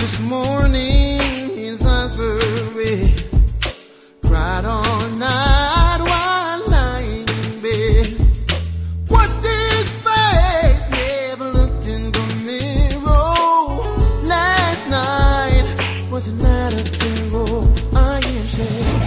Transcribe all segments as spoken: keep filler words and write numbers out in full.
This morning his eyes were red, cried all night while lying in bed. Washed his face, never looked in the mirror. Last night was a night of terror. I am sad.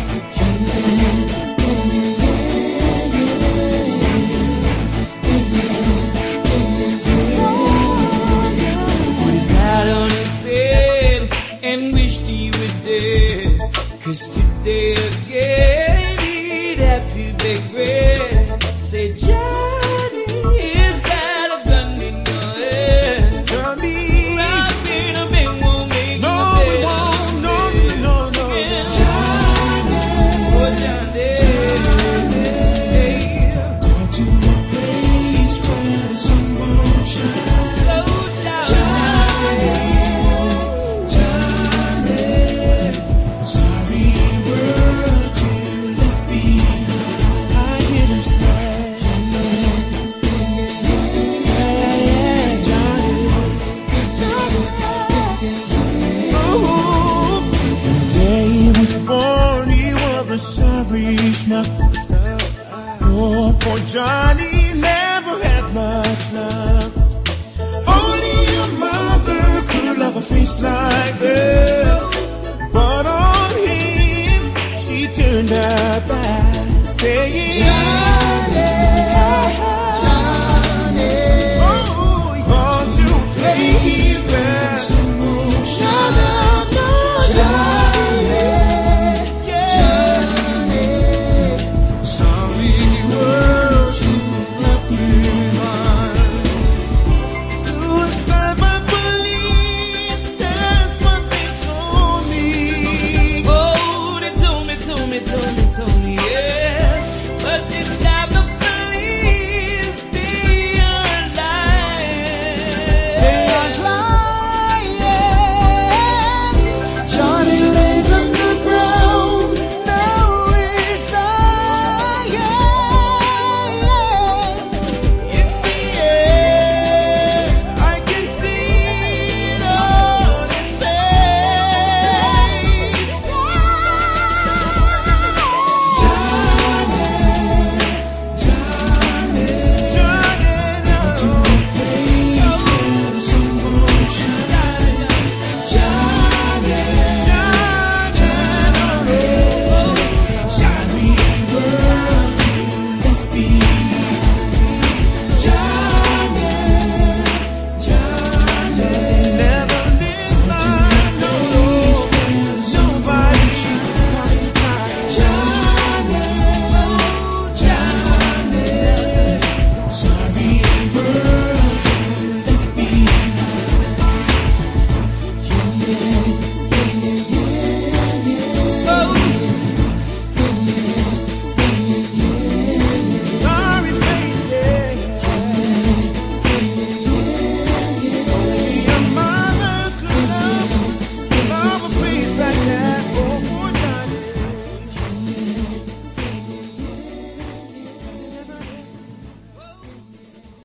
On his head and wished he were dead, 'cause today again he'd have to beg bread. Say, Johnny, is that a gun in your head? Johnny, rockin' a bit won't make no, you dead. No, no, no, no, no. Johnny, oh Johnny, Johnny, hey. Go to a place where the sun won't shine. So Johnny, born, he was a sorry schmuck. Oh, poor Johnny never had much luck. Only a mother could love a face like that. But on him, she turned her back, saying, Johnny, Johnny, oh, want to play his best. Shut up, no, Johnny. Tony, yeah.